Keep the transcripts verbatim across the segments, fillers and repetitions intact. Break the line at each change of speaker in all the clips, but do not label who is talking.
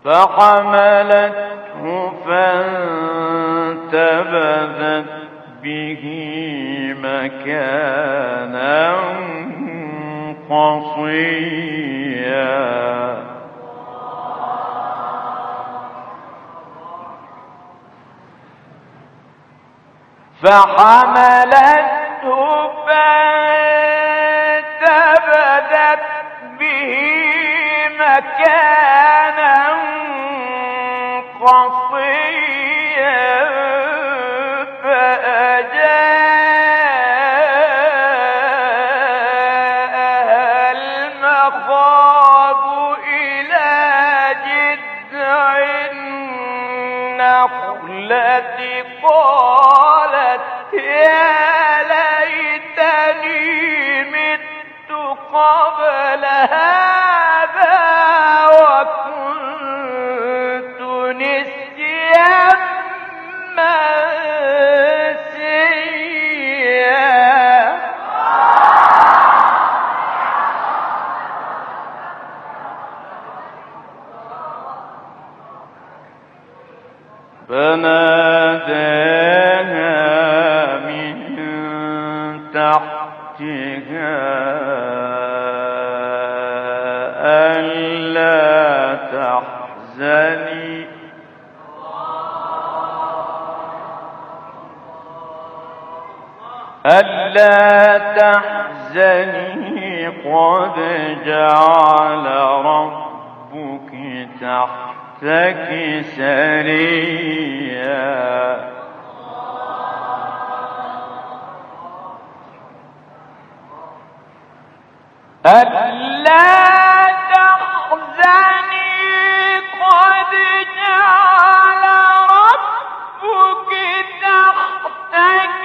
فحملته فانتبذت به مكانا قصيا فحملته فانتبذت به مكانا قصيا فأجاءها المخاض إلى جذع النخلة قالت يا ليتني مت قبل هذا وكنت نسيا منسيا. فناداها من تحتها ألا تحزني ألا تحزني قد جعل ربك تحتك سريا. ألا تحزني قد جعل ربك تحتك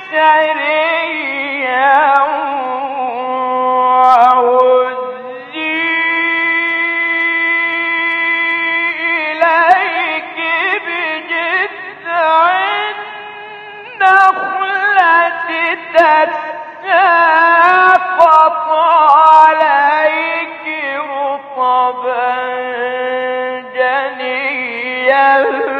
سريا وهزي إليك بجذع النخلة تساقط عليك رطبا جنيا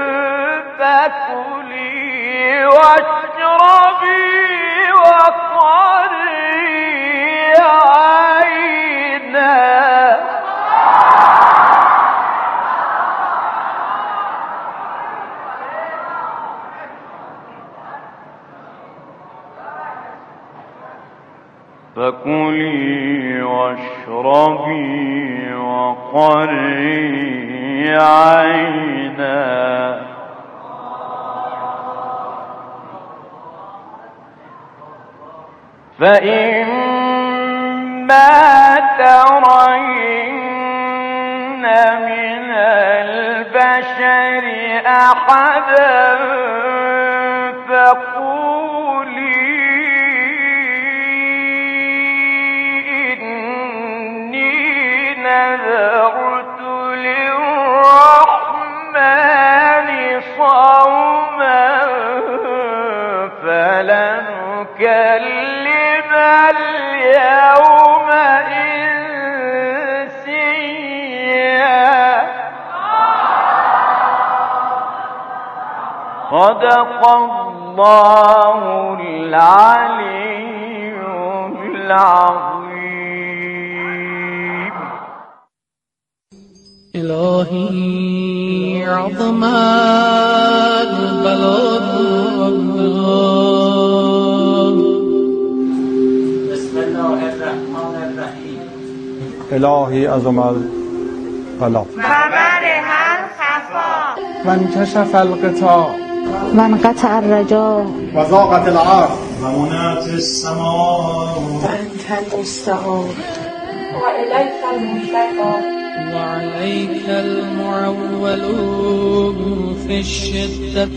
فكلي واشربي وقري عينا. فكلي واشربي وقري عينا فإما ترين من البشر أحدا فقولي إني نذرت للرحمن صوما فلن أكلم اليوم إنسيا. صدق الله العلي العظيم.
إلهي عظمت بلاد.
بسم الله الرحمن الرحیم.
الهی عظمت بلاد.
خبرها الخفا
وانكشف الغطاء
وانقطع الرجاء
وضاقت الأرض
ومنعت السماء
وأنت المستعان
وإليك المشتكى
وعليك المعول في الشدة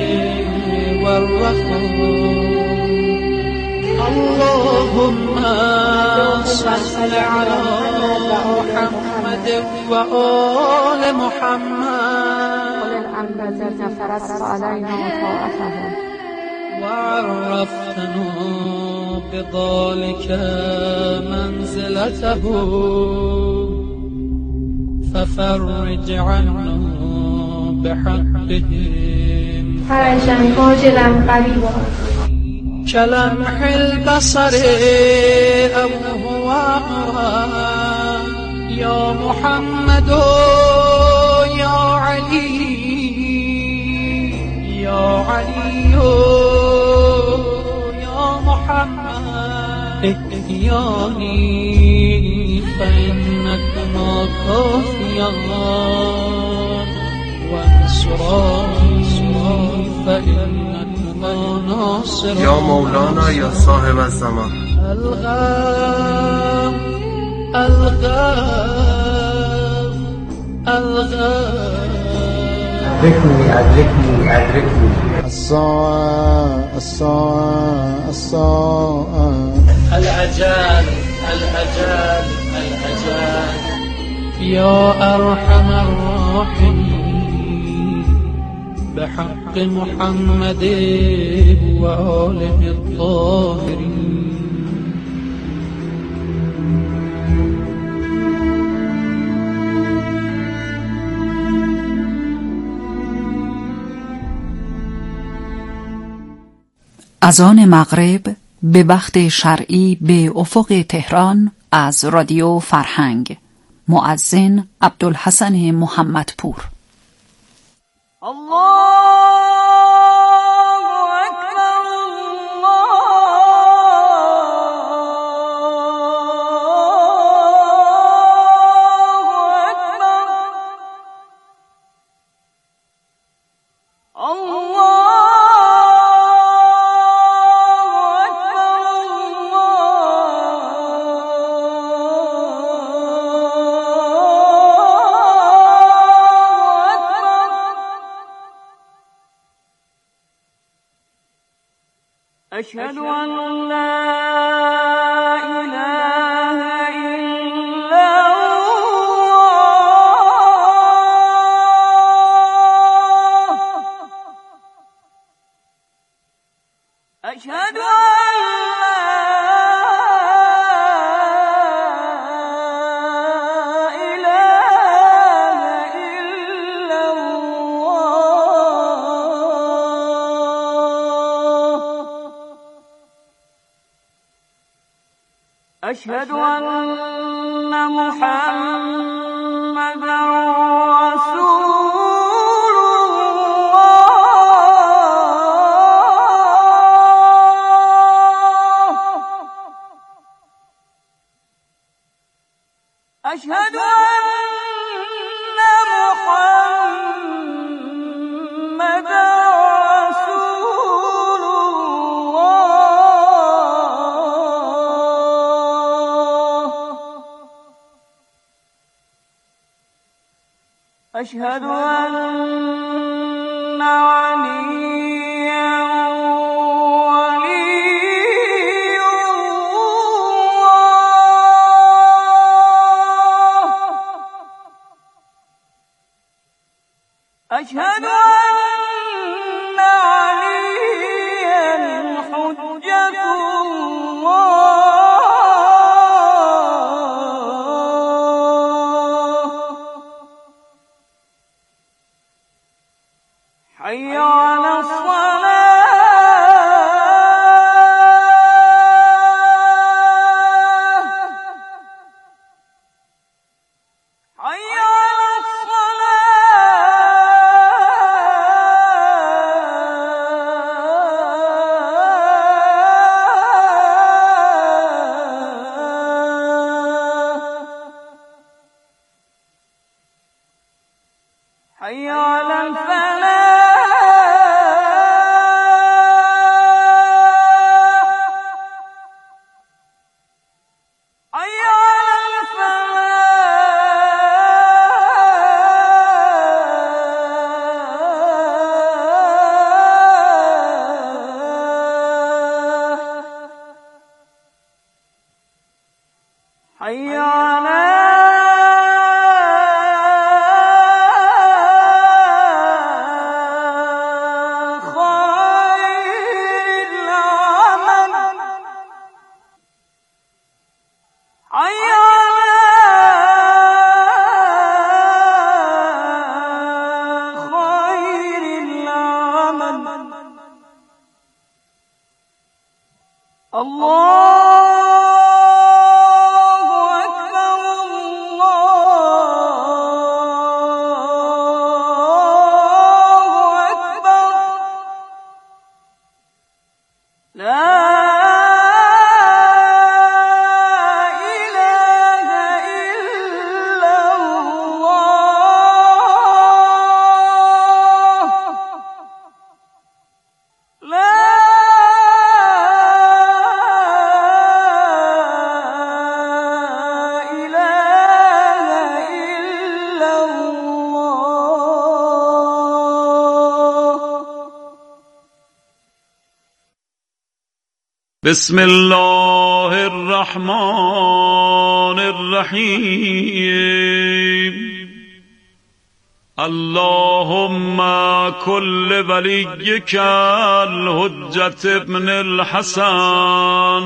والرخاء. اللهم صل على محمد وآل محمد
الذين فرضت علينا طاعتهم
وعرفتنا بذلك منزلته ففرج عنا بحقهم
فرجا عاجلا قريبا
كلمح البصر أو هو يا محمد يا علي يا علي يا محمد احياني فإنكما كافيان وانصراني فإنكما ناصران
يا مولانا يا صاحب الزمان
الغام الغام الغام
أدركني أدركني أدركني
الساعة الساعة الساعة
الأجال الأجال الأجال
يا أرحم الراحمين بحق محمد وآله الطاهرين.
اذان مغرب به وقت شرعی به افق تهران از رادیو فرهنگ. مؤذن عبدالحسن محمدپور.
أشهد أن لا إله إلا الله أشهد أن أشهد أن محمدًا رسول الله أشهد أن محمدًا أشهد أن عليا ولي الله أشهد أن عليا حجة الله حي على الصلاة حي على الصلاة حي على الفلاح حي على
بسم الله الرحمن الرحیم. اللهم كل وليك الحجة ابن الحسن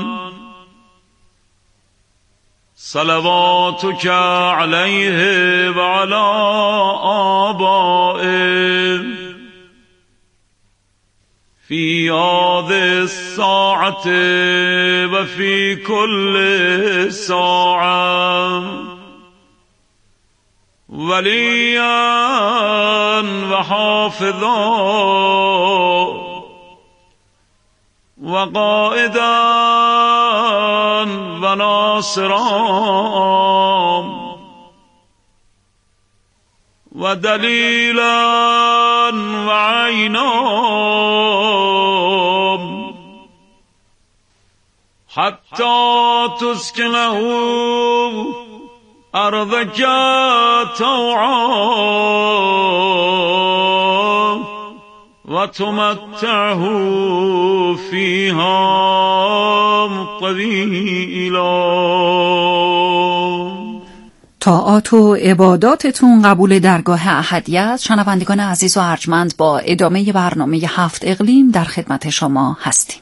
صلواتك عليه وعلى آبائه في هذه الساعة وفي كل ساعة وليا وحافظا وقائدا وناصرا ودليلا وعينا حتى تسكنه أرضك طوعا وتمتعه فيها طويلا.
طاعات و عباداتتون قبول درگاه احدیت. شنوندگان عزیز و ارجمند، با ادامه برنامه هفت اقلیم در خدمت شما هستیم.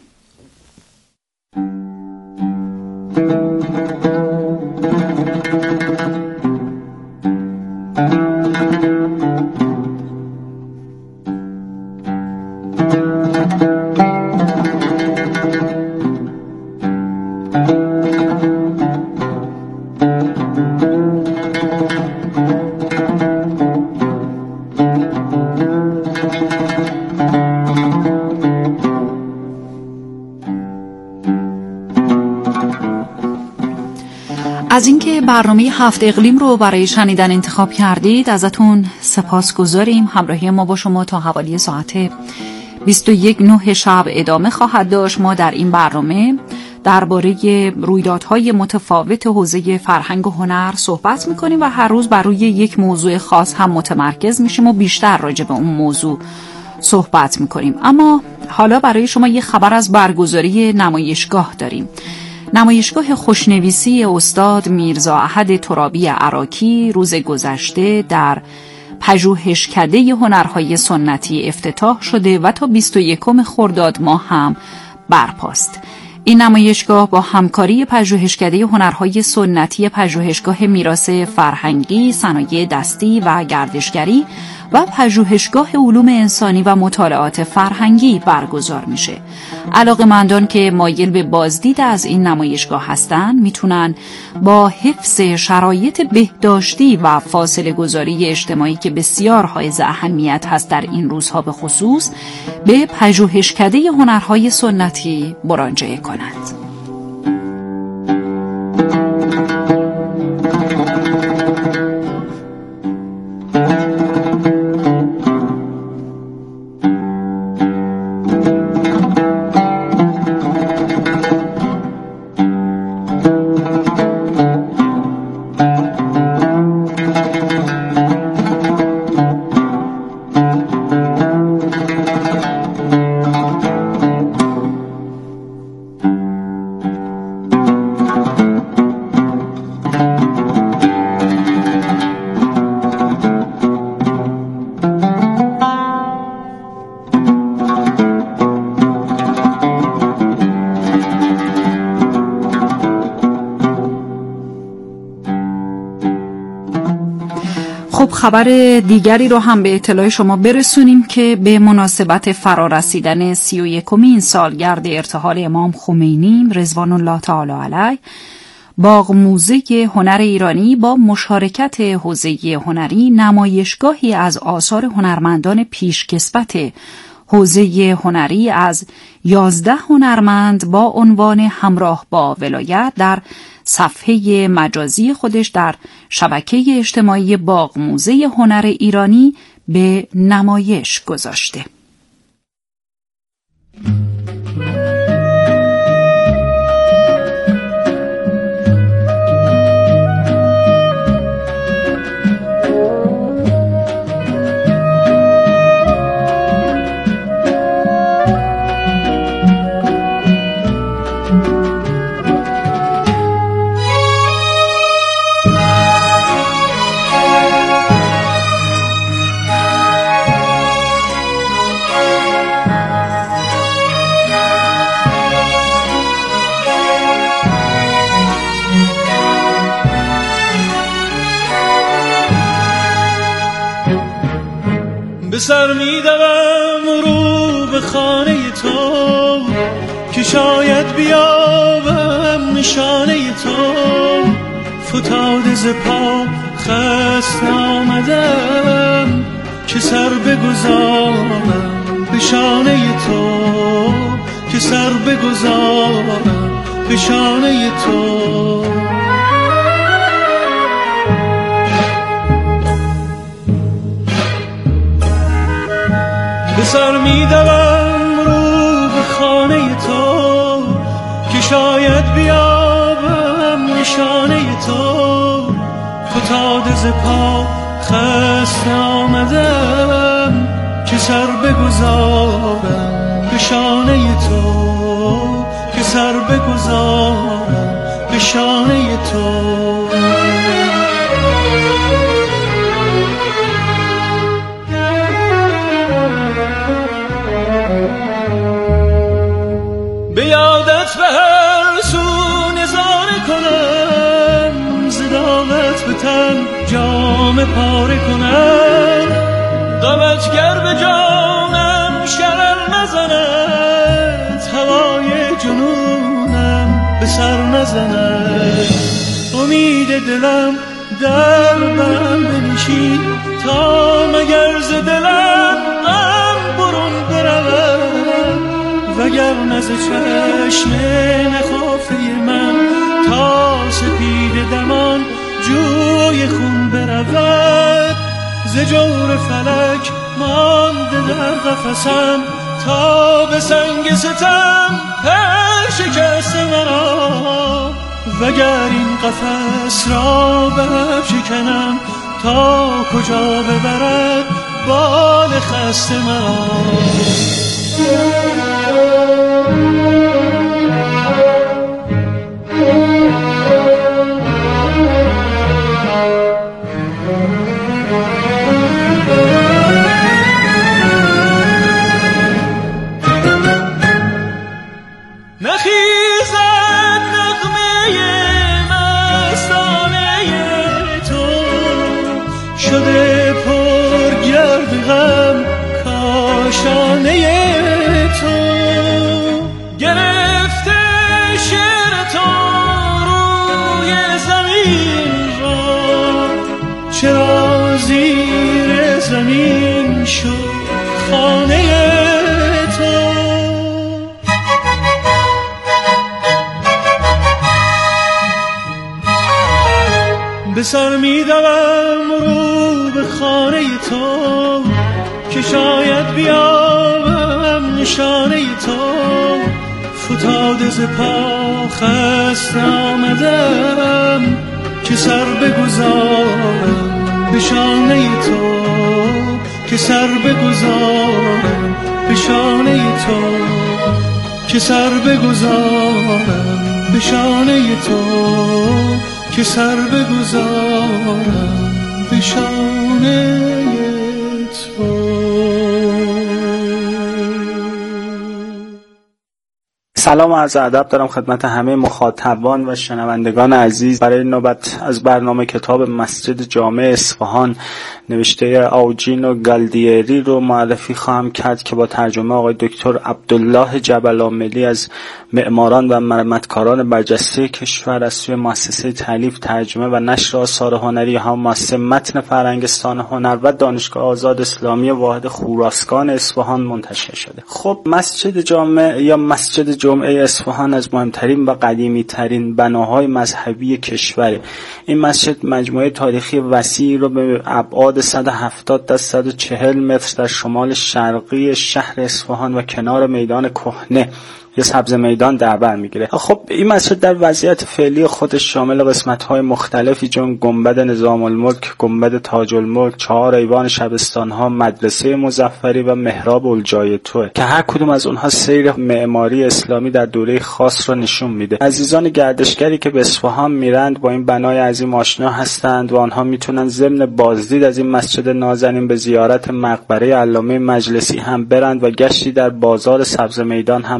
از اینکه برنامه هفت اقلیم رو برای شنیدن انتخاب کردید ازتون سپاسگزاریم. همراهی ما با شما تا حوالی ساعت بیست و یک نه شب ادامه خواهد داشت. ما در این برنامه درباره رویدادهای متفاوت حوزه فرهنگ و هنر صحبت میکنیم و هر روز بر روی یک موضوع خاص هم متمرکز میشیم و بیشتر راجع به اون موضوع صحبت میکنیم. اما حالا برای شما یه خبر از برگزاری نمایشگاه داریم. نمایشگاه خوشنویسی استاد میرزا احد ترابی عراکی روز گذشته در پژوهشکده هنرهای سنتی افتتاح شده و تا بیست و یکم خرداد ماه هم برپاست. این نمایشگاه با همکاری پژوهشکده هنرهای سنتی پژوهشگاه میراث فرهنگی، صنایع دستی و گردشگری و پژوهشگاه علوم انسانی و مطالعات فرهنگی برگزار میشه. علاقه‌مندان که مایل به بازدید از این نمایشگاه هستن میتونن با حفظ شرایط بهداشتی و فاصله گذاری اجتماعی که بسیار حائز اهمیت هست در این روزها به خصوص به پژوهشکده هنرهای سنتی مراجعه کنند. خبر دیگری رو هم به اطلاع شما برسونیم که به مناسبت فرارسیدن سی و یکمین سالگرد ارتحال امام خمینی رضوان الله تعالی علیه، باغ موزه هنر ایرانی با مشارکت حوزه هنری نمایشگاهی از آثار هنرمندان پیشکسوت حوزه هنری از یازده هنرمند با عنوان همراه با ولایت در صفحه مجازی خودش در شبکه اجتماعی باغ موزه هنر ایرانی به نمایش گذاشته.
به سر میدوم رو به خانه تو که شاید بیابم نشانه تو. فتاده ز پا خست آمدم که سر بگذارم به شانه تو، که سر بگذارم به شانه تو. به سر میدوم رو به خانه تو که شاید بیابم نشانه تو. فتاده ز پا خست آمدم که سر بگذارم به شانه تو، که سر بگذارم به شانه تو. به یادت به هر سو نظاره کنم، زداغت به تن جام پاره کنم. غمت گر به جانم شرر نزند، هوای جنونم به سر نزند. امید دلم در برم بنشین تا مگر ز دلم غم برون برود. وگر نز چشم نخافته من تا سپید دمان جوی خون برود. ز جور فلک مانده در قفسم تا به سنگ ستم پر شکست مرا. وگر این قفس را برف شکنم تا کجا ببرد بال خسته مرا. نخیزد نغمه مستانه تو، شده پر گرد غم کاشانه تو. گرفته شعر تو روی زمین را، چرا زیر زمین شد خانه تو. به سر میدوم رو به خانه تو که شاید بیابم نشانه تو. فتاده ز پا خست آمدم که سر بگذارم به شانه تو، که سر بگذارم به شانه تو، که سر بگذارم به شانه تو، که سر بگذارم به شانه تو.
سلام و عرض ادب دارم خدمت همه مخاطبان و شنوندگان عزیز. برای نوبت از برنامه کتاب مسجد جامع اصفهان نوشته آوجینو گالدیری رو معرفی خواهم کرد که با ترجمه آقای دکتر عبدالله جبل‌عاملی از معماران و مرمتکاران برجسته کشور از سوی مؤسسه تالیف، ترجمه و نشر آثار هنری هم مؤسسه متن فرهنگستان هنر و دانشگاه آزاد اسلامی واحد خراسان اصفهان منتشر شده. خب مسجد جامع یا مسجد جمعه اصفهان از مهمترین و قدیمی ترین بناهای مذهبی کشوره. این مسجد مجموعه تاریخی وسیعی رو به ابعاد صد و هفتاد تا صد و چهل متر در شمال شرقی شهر اصفهان و کنار میدان کهنه یا سبز میدان در بر میگیره. خب این مسجد در وضعیت فعلی خودش شامل قسمت‌های مختلفی چون گنبد نظام الملک، گنبد تاج الملک، چهار ایوان شبستان‌ها، مدرسه مظفری و محراب الجایتوه که هر کدوم از اونها سیر معماری اسلامی در دوره خاص را نشون میده. عزیزان گردشگری که به اصفهان میرند با این بنای عظیم آشنا هستند و آنها میتونن ضمن بازدید از این مسجد نازنین به زیارت مقبره علامه مجلسی هم برند و گشتی در بازار سبز میدان هم بزنند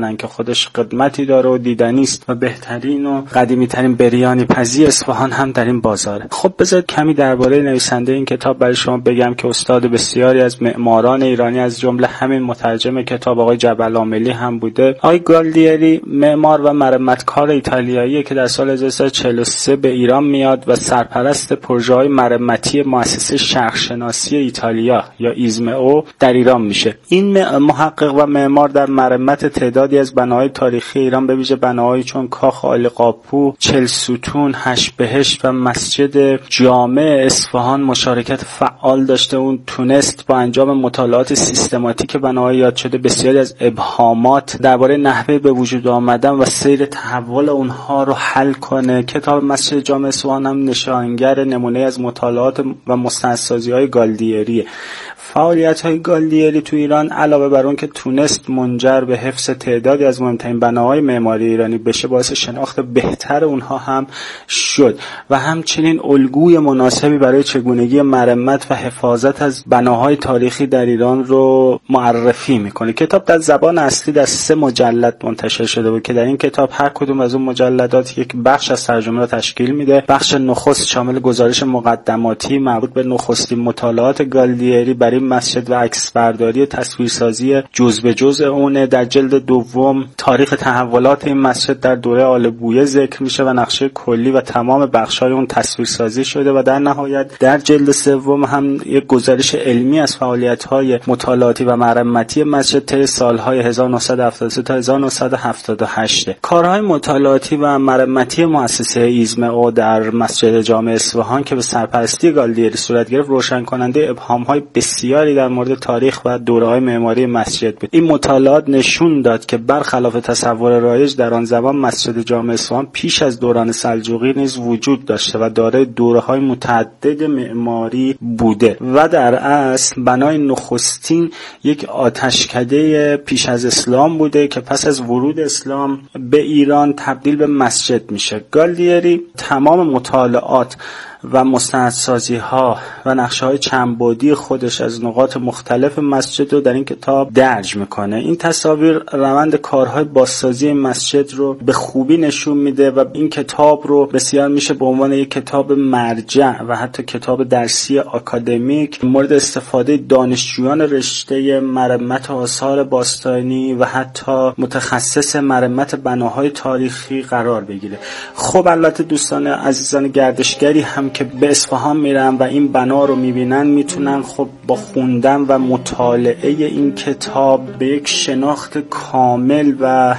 میکنن که خودش قدمتی داره و دیدنی است و بهترین و قدیمی ترین بریانی پزی اصفهان هم در این بازاره. خب بذارید کمی درباره نویسنده این کتاب برای شما بگم که استاد بسیاری از معماران ایرانی از جمله همین مترجم کتاب آقای جبل‌عاملی هم بوده. آقای گالدیری معمار و مرمتکار ایتالیاییه که در سال هزار و سیصد و چهل و سه به ایران میاد و سرپرست پروژه‌های مرمتی مؤسسه شرقشناسی ایتالیا یا ایزمئو در ایران میشه. این محقق و معمار در مرمت تعدادی از بناهای تاریخی ایران به ویژه بناهایی چون کاخ عالیقاپو، چهل ستون، هشت بهشت و مسجد جامع اصفهان مشارکت فعال داشته. اون تونست با انجام مطالعات سیستماتیک بناهای یاد شده بسیاری از ابهامات درباره نحوه به وجود آمدن و سیر تحول اونها رو حل کنه. کتاب مسجد جامع اصفهان هم نشانگر نمونه از مطالعات و مستندسازی‌های گالدیریه. فعالیت‌های گالدیری تو ایران علاوه بر اون که تونست منجر به حفظ تعدادی از مهمترین بناهای معماری ایرانی بشه، باعث شناخت بهتر اونها هم شد و همچنین الگوی مناسبی برای چگونگی مرمت و حفاظت از بناهای تاریخی در ایران رو معرفی میکنه. کتاب در زبان اصلی در سه مجلد منتشر شده بود که در این کتاب هر کدوم از اون مجلدات یک بخش از ترجمه را تشکیل میده. بخش نخست شامل گزارش مقدماتی مربوط به نخستین مطالعات گالدیری برای مسجد و عکس برداری و تصویرسازی جزء به جزء اونه. در جلد دوم تاریخ تحولات این مسجد در دوره آل بویه ذکر میشه و نقشه کلی و تمام بخش‌های اون تصویرسازی شده و در نهایت در جلد سوم هم یک گزارش علمی از فعالیت‌های مطالعاتی و مرمتی مسجد طی سال‌های هزار و نهصد و هفتاد و سه تا هزار و نهصد و هفتاد و هشت. کارهای مطالعاتی و مرمتی مؤسسه ایزمئو در مسجد جامع اصفهان که به سرپرستی گالدیری صورت گرفت روشن کننده ابهام‌های بسیاری در مورد تاریخ و دوره‌های معماری مسجد بود. این مطالعات نشون داد که برخلاف تصور رایج در آن زمان مسجد جامع اصفهان پیش از دوران سلجوقی نیز وجود داشته و دارای دوره‌های متعدد معماری بوده و در اصل بنای نخستین یک آتشکده پیش از اسلام بوده که پس از ورود اسلام به ایران تبدیل به مسجد میشه. گالدیری تمام مطالعات و مستندسازی ها و نقشه های چند بعدی خودش از نقاط مختلف مسجد رو در این کتاب درج میکنه. این تصاویر روند کارهای بازسازی مسجد رو به خوبی نشون میده و این کتاب رو بسیار میشه به عنوان یک کتاب مرجع و حتی کتاب درسی آکادمیک مورد استفاده دانشجویان رشته مرمت آثار باستانی و حتی متخصص مرمت بناهای تاریخی قرار بگیره. خب البته دوستان عزیزان گردشگری هم که به اصفهان میرن و این بنا رو میبینن میتونن خب با خوندن و مطالعه این کتاب به یک شناخت کامل و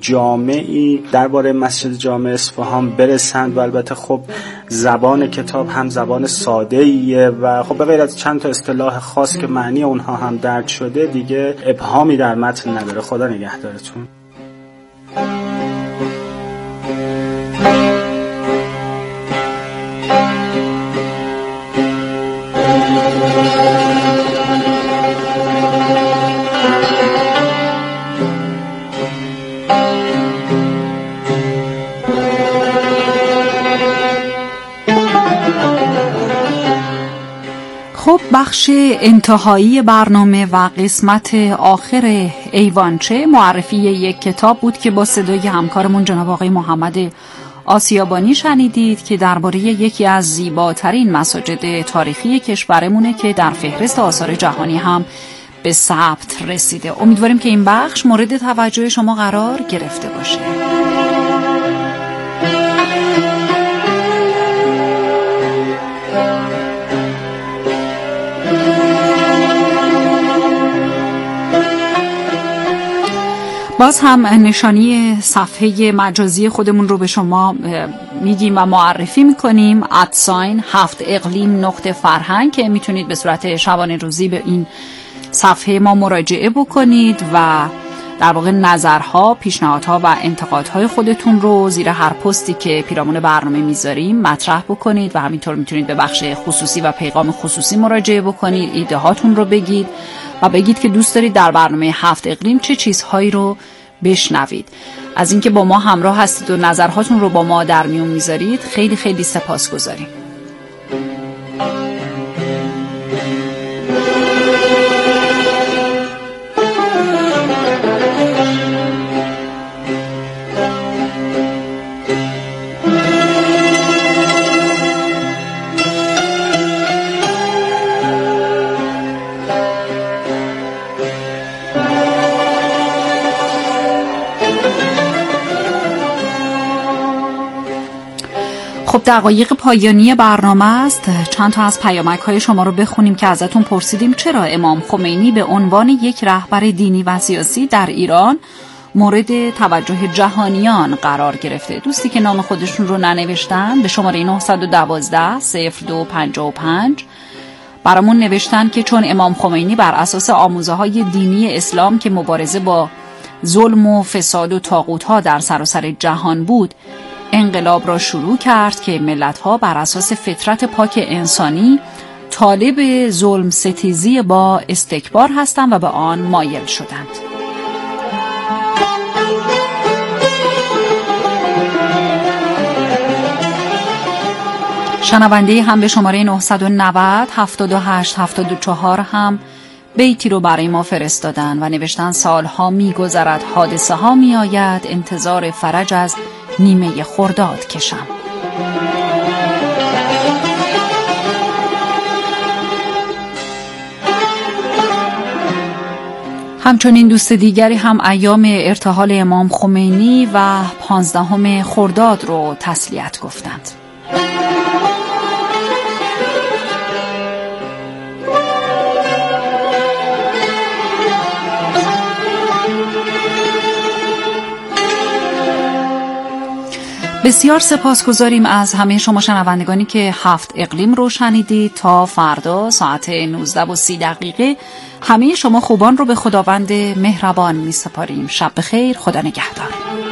جامعی درباره مسجد جامع اصفهان برسند و البته خب زبان کتاب هم زبان ساده‌ایه و خب به غیر از چند تا اصطلاح خاص که معنی اونها هم درج شده دیگه ابهامی در متن نداره. خدا نگهدارتون.
خب بخش انتهایی برنامه و قسمت آخر ایوانچه معرفی یک کتاب بود که با صدای همکارمون جناب آقای محمد آسیابانی شنیدید که درباره یکی از زیباترین مساجد تاریخی کشورمونه که در فهرست آثار جهانی هم به ثبت رسیده. امیدواریم که این بخش مورد توجه شما قرار گرفته باشه. باز هم نشانی صفحه مجازی خودمون رو به شما میگیم و معرفی میکنیم. ادساین هفت اقلیم نقطه فرهنگ که میتونید به صورت شبانه روزی به این صفحه ما مراجعه بکنید و در واقع نظرها، پیشنهادها و انتقادهای خودتون رو زیر هر پستی که پیرامون برنامه میذاریم مطرح بکنید و همینطور میتونید به بخش خصوصی و پیغام خصوصی مراجعه بکنید، ایده هاتون رو بگید و بگید که دوست دارید در برنامه هفت اقلیم چه چیزهایی رو بشنوید. از اینکه با ما همراه هستید و نظرهاتون رو با ما در میون میذارید خیلی خیلی سپاسگزاریم. دقایق پایانی برنامه است. چند تا از پیامک های شما رو بخونیم که ازتون پرسیدیم چرا امام خمینی به عنوان یک رهبر دینی و سیاسی در ایران مورد توجه جهانیان قرار گرفته. دوستی که نام خودشون رو ننوشتن به شماره نه یک دو صفر دو پنج پنج برامون نوشتن که چون امام خمینی بر اساس آموزه های دینی اسلام که مبارزه با ظلم و فساد و طاغوت‌ها در سراسر جهان بود انقلاب را شروع کرد که ملت‌ها بر اساس فطرت پاک انسانی طالب ظلم ستیزی با استکبار هستند و به آن مایل شدند. شنونده هم به شماره نه نه صفر هفت هشت هفت چهار هم بیتی رو برای ما فرستادن و نوشتن سالها می‌گذرد حادثه ها می‌آید انتظار فرج از نیمه خرداد کشم. همچنین دوست دیگری هم ایام ارتحال امام خمینی و پانزدهم خرداد رو تسلیت گفتند. بسیار سپاسگزاریم از همه شما شنوندگانی که هفت اقلیم رو شنیدید. تا فردا ساعت نوزده و سی دقیقه همه شما خوبان رو به خداوند مهربان می سپاریم. شب بخیر، خدا نگهدار.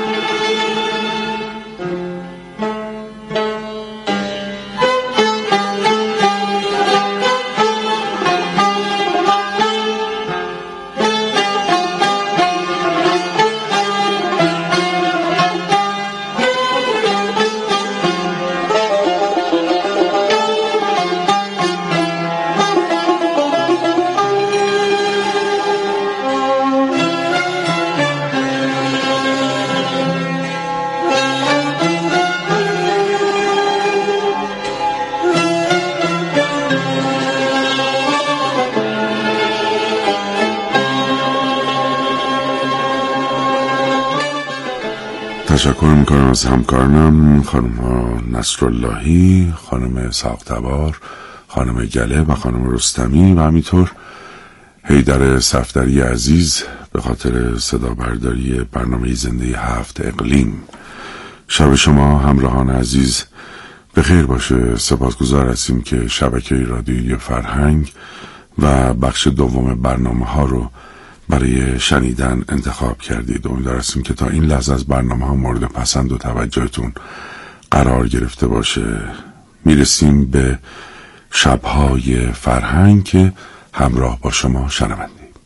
تشکر میکنم از همکارانم خانم ها نصراللهی، خانم ساقتبار، خانم گله و خانم رستمی و همینطور حیدر صفدری عزیز به خاطر صدا برداری برنامه زنده هفت اقلیم. شب شما همراهان عزیز بخیر باشه. سپاسگزار هستیم که شبکه رادیویی فرهنگ و بخش دوم برنامه ها رو برای شنیدن انتخاب کردید. امیدوار هستیم که تا این لحظه از برنامه ها مورد پسند و توجهتون قرار گرفته باشه. میرسیم به شبهای فرهنگ که همراه با شما شنونده.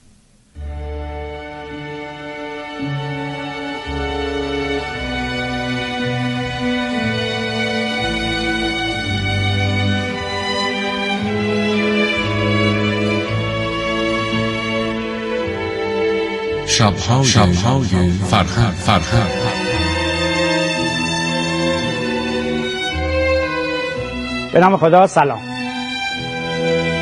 شبهای, شبهای فرهنگ فرهنگ
به نام خدا. سلام.